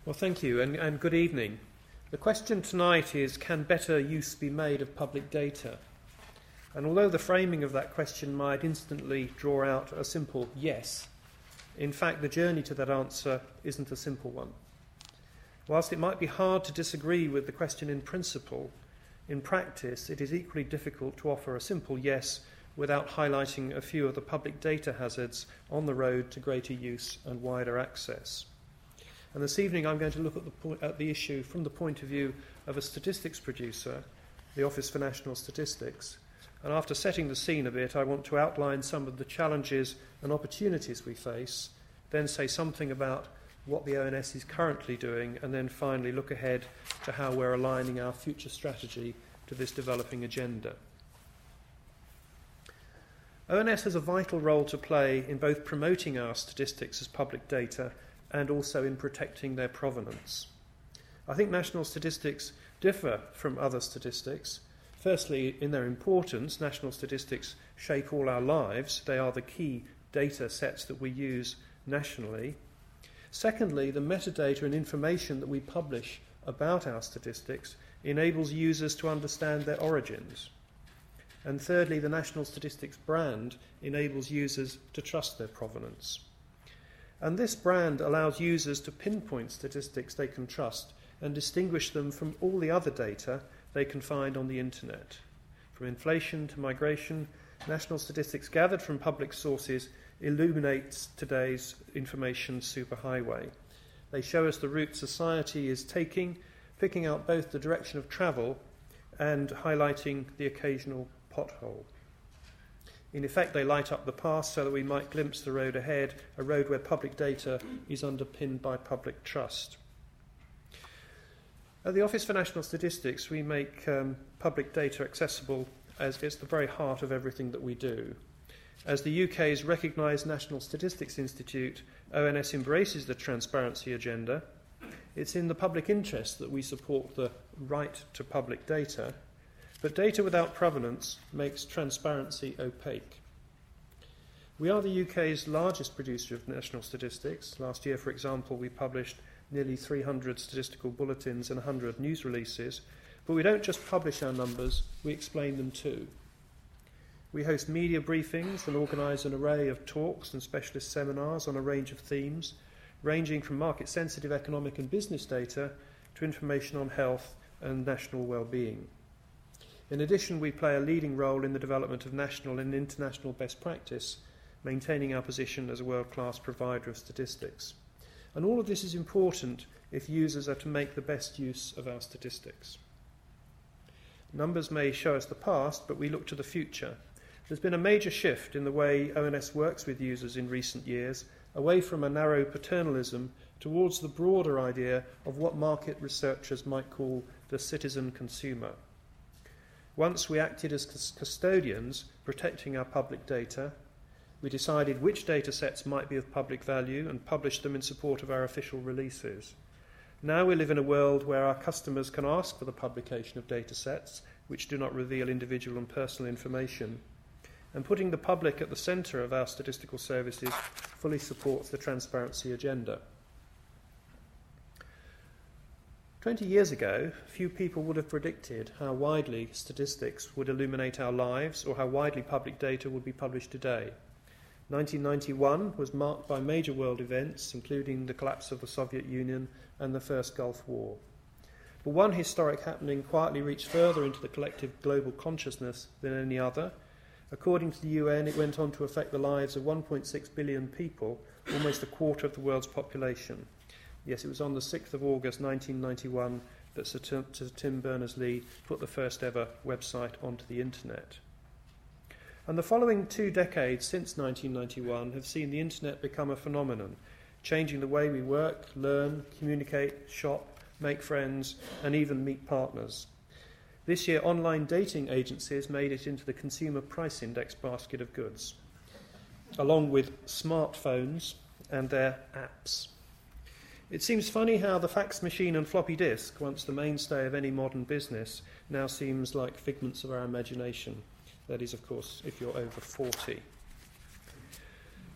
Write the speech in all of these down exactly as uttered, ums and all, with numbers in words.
Well, thank you, and, and good evening. The question tonight is, can better use be made of public data? And although the framing of that question might instantly draw out a simple yes, in fact, the journey to that answer isn't a simple one. Whilst it might be hard to disagree with the question in principle, in practice, it is equally difficult to offer a simple yes without highlighting a few of the public data hazards on the road to greater use and wider access. And this evening I'm going to look at the, po- at the issue from the point of view of a statistics producer, the Office for National Statistics. And after setting the scene a bit, I want to outline some of the challenges and opportunities we face, then say something about what the O N S is currently doing, and then finally look ahead to how we're aligning our future strategy to this developing agenda. O N S has a vital role to play in both promoting our statistics as public data and also in protecting their provenance. I think national statistics differ from other statistics. Firstly, in their importance, national statistics shape all our lives. They are the key data sets that we use nationally. Secondly, the metadata and information that we publish about our statistics enables users to understand their origins. And thirdly, the national statistics brand enables users to trust their provenance. And this brand allows users to pinpoint statistics they can trust and distinguish them from all the other data they can find on the internet. From inflation to migration, national statistics gathered from public sources illuminates today's information superhighway. They show us the route society is taking, picking out both the direction of travel and highlighting the occasional pothole. In effect, they light up the past so that we might glimpse the road ahead, a road where public data is underpinned by public trust. At the Office for National Statistics, we make um, public data accessible as it's the very heart of everything that we do. As the U K's recognised National Statistics Institute, O N S embraces the transparency agenda. It's in the public interest that we support the right to public data, but data without provenance makes transparency opaque. We are the U K's largest producer of national statistics. Last year, for example, we published nearly three hundred statistical bulletins and one hundred news releases. But we don't just publish our numbers, we explain them too. We host media briefings and organise an array of talks and specialist seminars on a range of themes, ranging from market-sensitive economic and business data to information on health and national well-being. In addition, we play a leading role in the development of national and international best practice, maintaining our position as a world-class provider of statistics. And all of this is important if users are to make the best use of our statistics. Numbers may show us the past, but we look to the future. There's been a major shift in the way O N S works with users in recent years, away from a narrow paternalism towards the broader idea of what market researchers might call the citizen consumer. Once we acted as custodians, protecting our public data. We decided which data sets might be of public value and published them in support of our official releases. Now we live in a world where our customers can ask for the publication of data sets which do not reveal individual and personal information. And putting the public at the centre of our statistical services fully supports the transparency agenda. Twenty years ago, few people would have predicted how widely statistics would illuminate our lives or how widely public data would be published today. nineteen ninety-one was marked by major world events, including the collapse of the Soviet Union and the First Gulf War. But one historic happening quietly reached further into the collective global consciousness than any other. According to the U N, it went on to affect the lives of one point six billion people, almost a quarter of the world's population. Yes, it was on the sixth of August nineteen ninety-one that Sir Tim, Sir Tim Berners-Lee put the first ever website onto the internet. And the following two decades since nineteen ninety-one have seen the internet become a phenomenon, changing the way we work, learn, communicate, shop, make friends, and even meet partners. This year, online dating agencies made it into the Consumer Price Index basket of goods, along with smartphones and their apps. It seems funny how the fax machine and floppy disk, once the mainstay of any modern business, now seems like figments of our imagination. That is, of course, if you're over forty.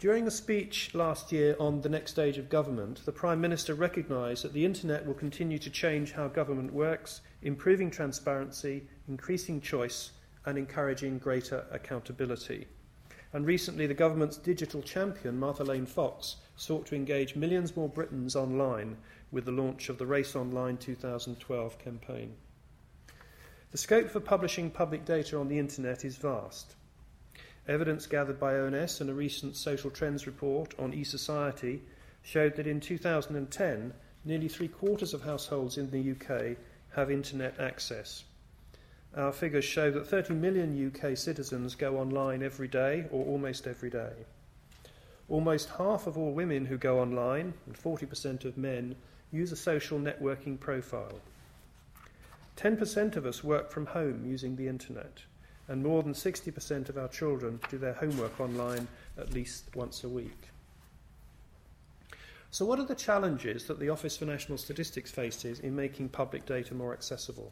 During a speech last year on the next stage of government, the Prime Minister recognised that the internet will continue to change how government works, improving transparency, increasing choice, and encouraging greater accountability. And recently, the government's digital champion, Martha Lane Fox, sought to engage millions more Britons online with the launch of the Race Online two thousand twelve campaign. The scope for publishing public data on the internet is vast. Evidence gathered by O N S and a recent Social Trends report on e-society showed that in two thousand ten, nearly three quarters of households in the U K have internet access. Our figures show that thirty million U K citizens go online every day or almost every day. Almost half of all women who go online, and forty percent of men, use a social networking profile. ten percent of us work from home using the internet, and more than sixty percent of our children do their homework online at least once a week. So what are the challenges that the Office for National Statistics faces in making public data more accessible?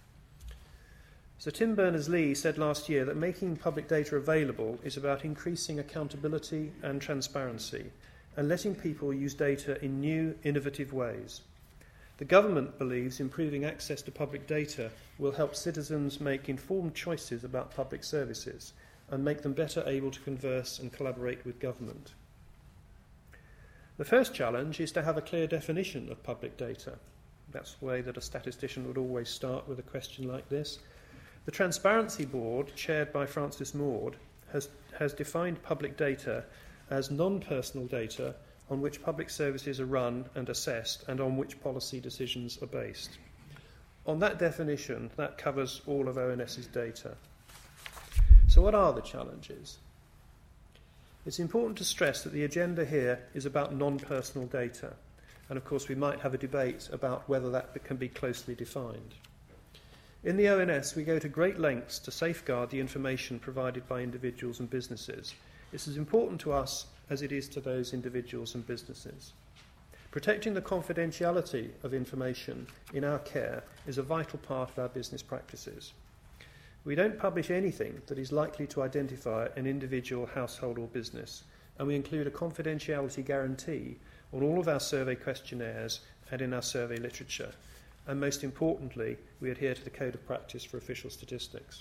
So Tim Berners-Lee said last year that making public data available is about increasing accountability and transparency and letting people use data in new, innovative ways. The government believes improving access to public data will help citizens make informed choices about public services and make them better able to converse and collaborate with government. The first challenge is to have a clear definition of public data. That's the way that a statistician would always start with a question like this. The Transparency Board, chaired by Francis Maude, has, has defined public data as non-personal data on which public services are run and assessed and on which policy decisions are based. On that definition, that covers all of ONS's data. So what are the challenges? It's important to stress that the agenda here is about non-personal data, and of course we might have a debate about whether that can be closely defined. In the O N S, we go to great lengths to safeguard the information provided by individuals and businesses. It's as important to us as it is to those individuals and businesses. Protecting the confidentiality of information in our care is a vital part of our business practices. We don't publish anything that is likely to identify an individual, household or business, and we include a confidentiality guarantee on all of our survey questionnaires and in our survey literature. And most importantly, we adhere to the Code of Practice for Official Statistics.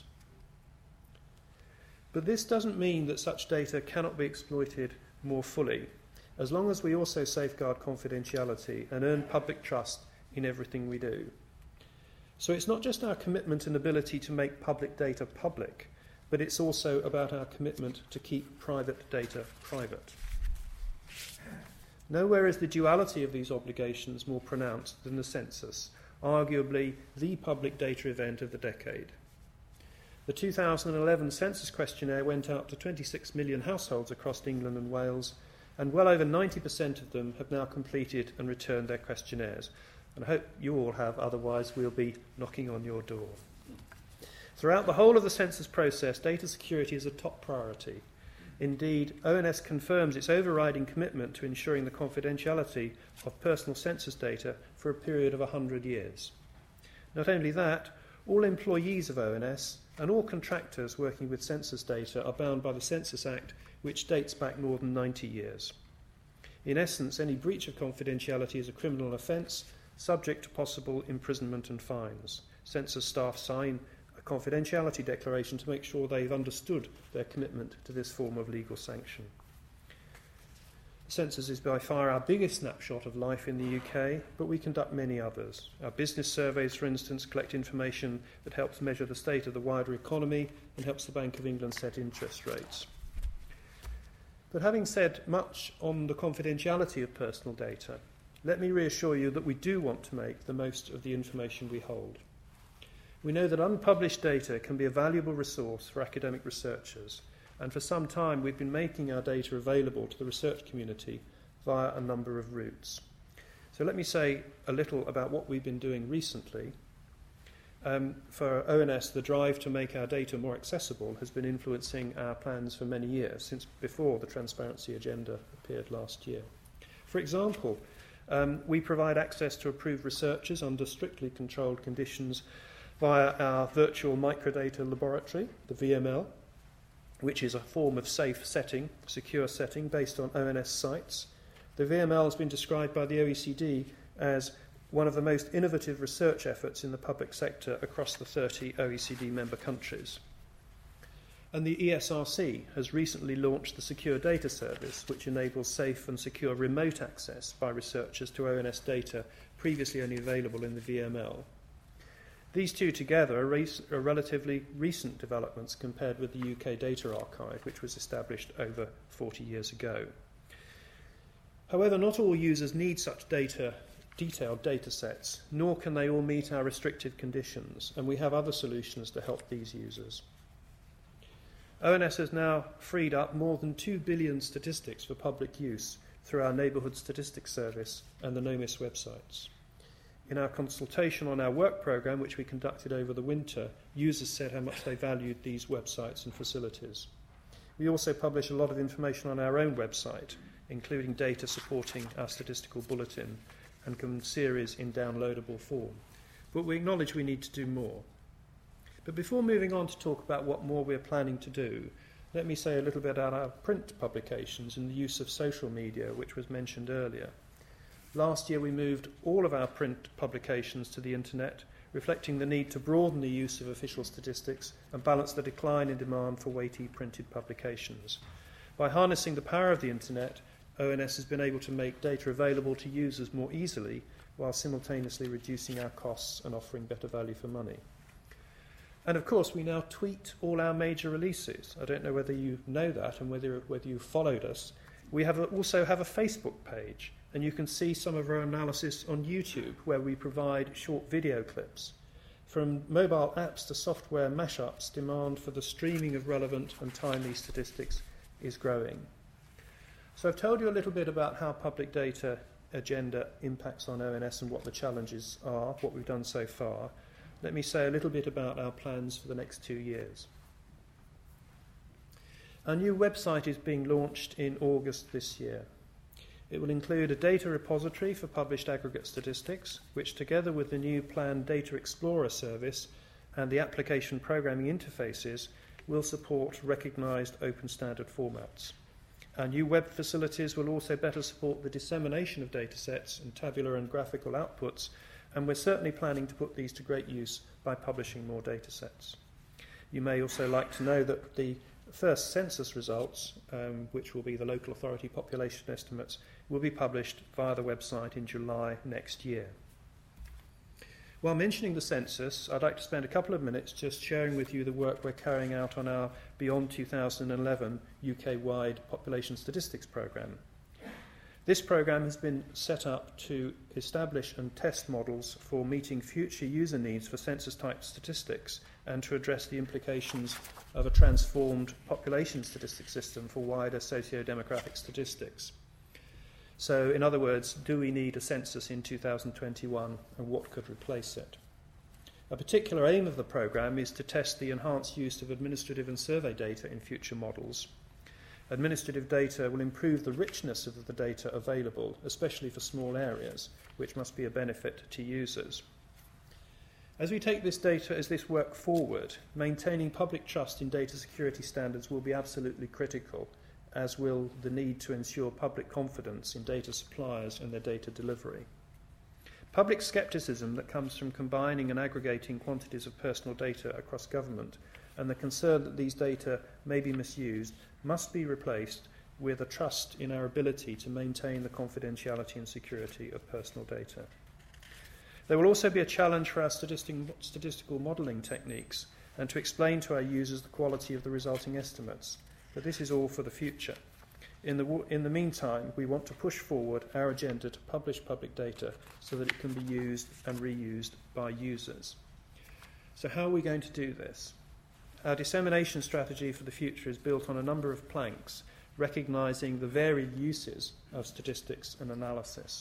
But this doesn't mean that such data cannot be exploited more fully, as long as we also safeguard confidentiality and earn public trust in everything we do. So it's not just our commitment and ability to make public data public, but it's also about our commitment to keep private data private. Nowhere is the duality of these obligations more pronounced than the census, arguably the public data event of the decade. The two thousand eleven census questionnaire went out to twenty-six million households across England and Wales, and well over ninety percent of them have now completed and returned their questionnaires. And I hope you all have, otherwise we'll be knocking on your door. Throughout the whole of the census process, data security is a top priority. Indeed, O N S confirms its overriding commitment to ensuring the confidentiality of personal census data for a period of one hundred years. Not only that, all employees of O N S and all contractors working with census data are bound by the Census Act, which dates back more than ninety years. In essence, any breach of confidentiality is a criminal offence, subject to possible imprisonment and fines. Census staff sign a confidentiality declaration to make sure they've understood their commitment to this form of legal sanction. The census is by far our biggest snapshot of life in the U K, but we conduct many others. Our business surveys, for instance, collect information that helps measure the state of the wider economy and helps the Bank of England set interest rates. But having said much on the confidentiality of personal data, let me reassure you that we do want to make the most of the information we hold. We know that unpublished data can be a valuable resource for academic researchers, and for some time we've been making our data available to the research community via a number of routes. So let me say a little about what we've been doing recently. Um, for O N S, the drive to make our data more accessible has been influencing our plans for many years, since before the Transparency Agenda appeared last year. For example, um, we provide access to approved researchers under strictly controlled conditions via our virtual microdata laboratory, the V M L. which is a form of safe setting, secure setting, based on O N S sites. The V M L has been described by the O E C D as one of the most innovative research efforts in the public sector across the thirty O E C D member countries. And the E S R C has recently launched the Secure Data Service, which enables safe and secure remote access by researchers to O N S data previously only available in the V M L. These two together are, re- are relatively recent developments compared with the U K Data Archive, which was established over forty years ago. However, not all users need such data, detailed data sets, nor can they all meet our restrictive conditions, and we have other solutions to help these users. O N S has now freed up more than two billion statistics for public use through our Neighbourhood Statistics Service and the NOMIS websites. In our consultation on our work programme, which we conducted over the winter, users said how much they valued these websites and facilities. We also publish a lot of information on our own website, including data supporting our statistical bulletin and series in downloadable form. But we acknowledge we need to do more. But before moving on to talk about what more we're planning to do, let me say a little bit about our print publications and the use of social media, which was mentioned earlier. Last year we moved all of our print publications to the internet, reflecting the need to broaden the use of official statistics and balance the decline in demand for weighty printed publications. By harnessing the power of the internet, O N S has been able to make data available to users more easily while simultaneously reducing our costs and offering better value for money. And of course, we now tweet all our major releases. I don't know whether you know that and whether, whether you followed us. We have a, also have a Facebook page, and you can see some of our analysis on YouTube, where we provide short video clips. From mobile apps to software mashups, demand for the streaming of relevant and timely statistics is growing. So I've told you a little bit about how public data agenda impacts on O N S and what the challenges are, what we've done so far. Let me say a little bit about our plans for the next two years. Our new website is being launched in August this year. It will include a data repository for published aggregate statistics, which together with the new planned Data Explorer service and the application programming interfaces will support recognised open standard formats. Our new web facilities will also better support the dissemination of datasets and tabular and graphical outputs, and we're certainly planning to put these to great use by publishing more datasets. You may also like to know that the first census results, um, which will be the local authority population estimates, will be published via the website in July next year. While mentioning the census, I'd like to spend a couple of minutes just sharing with you the work we're carrying out on our Beyond two thousand eleven U K-wide population statistics programme. This programme has been set up to establish and test models for meeting future user needs for census-type statistics and to address the implications of a transformed population statistics system for wider socio-demographic statistics. So, in other words, do we need a census in two thousand twenty-one, and what could replace it? A particular aim of the programme is to test the enhanced use of administrative and survey data in future models. Administrative data will improve the richness of the data available, especially for small areas, which must be a benefit to users. As we take this data, as this work forward, maintaining public trust in data security standards will be absolutely critical, as will the need to ensure public confidence in data suppliers and their data delivery. Public scepticism that comes from combining and aggregating quantities of personal data across government and the concern that these data may be misused must be replaced with a trust in our ability to maintain the confidentiality and security of personal data. There will also be a challenge for our statistical modelling techniques and to explain to our users the quality of the resulting estimates. But this is all for the future. In the, in the meantime, we want to push forward our agenda to publish public data so that it can be used and reused by users. So how are we going to do this? Our dissemination strategy for the future is built on a number of planks, recognising the varied uses of statistics and analysis.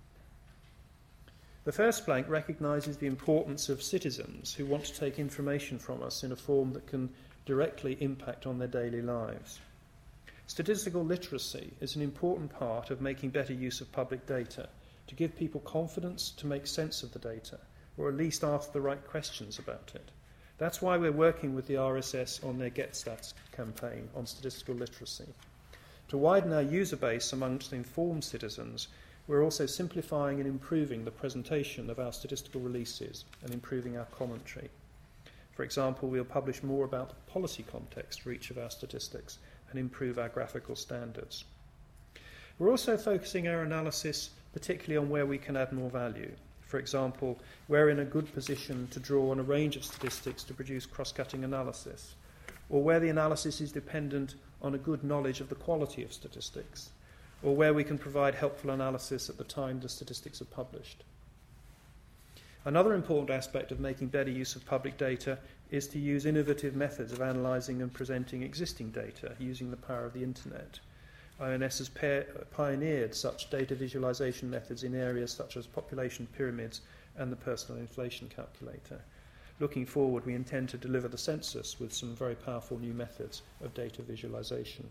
The first plank recognises the importance of citizens who want to take information from us in a form that can directly impact on their daily lives. Statistical literacy is an important part of making better use of public data, to give people confidence to make sense of the data, or at least ask the right questions about it. That's why we're working with the R S S on their GetStats campaign on statistical literacy. To widen our user base amongst informed citizens, we're also simplifying and improving the presentation of our statistical releases and improving our commentary. For example, we'll publish more about the policy context for each of our statistics and improve our graphical standards. We're also focusing our analysis particularly on where we can add more value. For example, we're in a good position to draw on a range of statistics to produce cross-cutting analysis, or where the analysis is dependent on a good knowledge of the quality of statistics, or where we can provide helpful analysis at the time the statistics are published. Another important aspect of making better use of public data is to use innovative methods of analysing and presenting existing data using the power of the internet. O N S has pioneered such data visualization methods in areas such as population pyramids and the personal inflation calculator. Looking forward, we intend to deliver the census with some very powerful new methods of data visualization.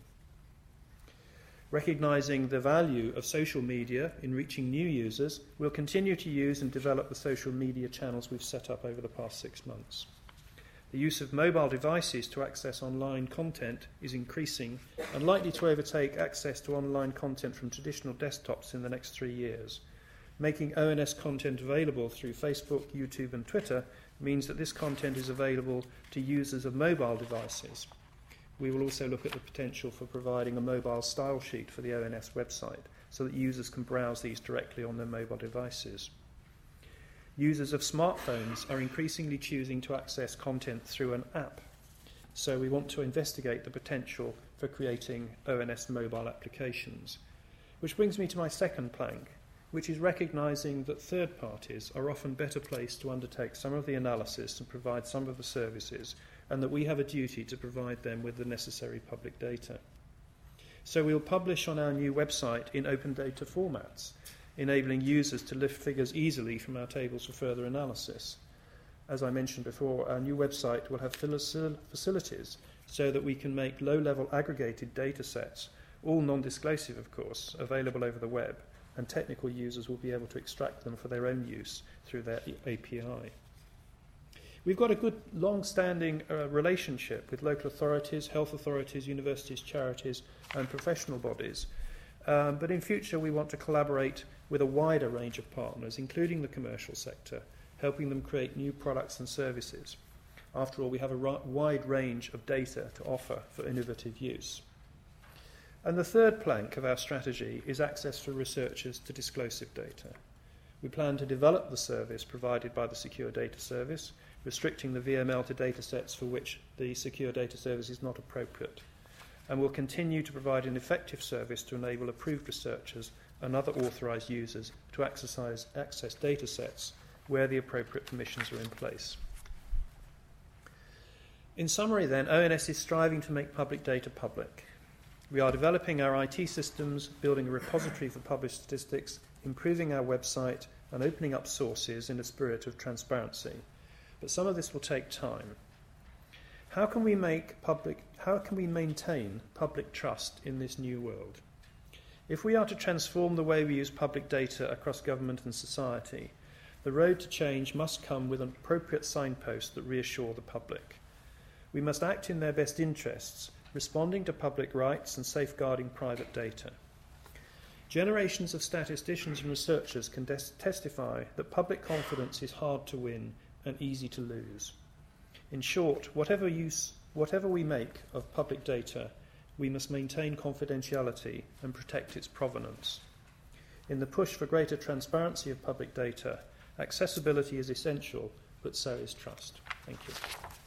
Recognising the value of social media in reaching new users, we'll continue to use and develop the social media channels we've set up over the past six months. The use of mobile devices to access online content is increasing and likely to overtake access to online content from traditional desktops in the next three years. Making O N S content available through Facebook, YouTube and Twitter means that this content is available to users of mobile devices. We will also look at the potential for providing a mobile style sheet for the O N S website so that users can browse these directly on their mobile devices. Users of smartphones are increasingly choosing to access content through an app, so we want to investigate the potential for creating O N S mobile applications. Which brings me to my second plank, which is recognising that third parties are often better placed to undertake some of the analysis and provide some of the services, and that we have a duty to provide them with the necessary public data. So we'll publish on our new website in open data formats, enabling users to lift figures easily from our tables for further analysis. As I mentioned before, our new website will have facilities so that we can make low-level aggregated data sets, all non-disclosive of course, available over the web, and technical users will be able to extract them for their own use through their A P I. We've got a good long-standing uh, relationship with local authorities, health authorities, universities, charities and professional bodies. Um, but in future we want to collaborate with a wider range of partners, including the commercial sector, helping them create new products and services. After all, we have a ra- wide range of data to offer for innovative use. And the third plank of our strategy is access for researchers to disclosive data. We plan to develop the service provided by the Secure Data Service, restricting the V M L to data sets for which the Secure Data Service is not appropriate. And will continue to provide an effective service to enable approved researchers and other authorised users to exercise, access data sets where the appropriate permissions are in place. In summary then, O N S is striving to make public data public. We are developing our I T systems, building a repository for published statistics, improving our website and opening up sources in a spirit of transparency. But some of this will take time. How can we make public, how can we maintain public trust in this new world? If we are to transform the way we use public data across government and society, the road to change must come with an appropriate signpost that reassure the public. We must act in their best interests, responding to public rights and safeguarding private data. Generations of statisticians and researchers can des- testify that public confidence is hard to win and easy to lose. In short, whatever use, whatever we make of public data, we must maintain confidentiality and protect its provenance. In the push for greater transparency of public data, accessibility is essential, but so is trust. Thank you.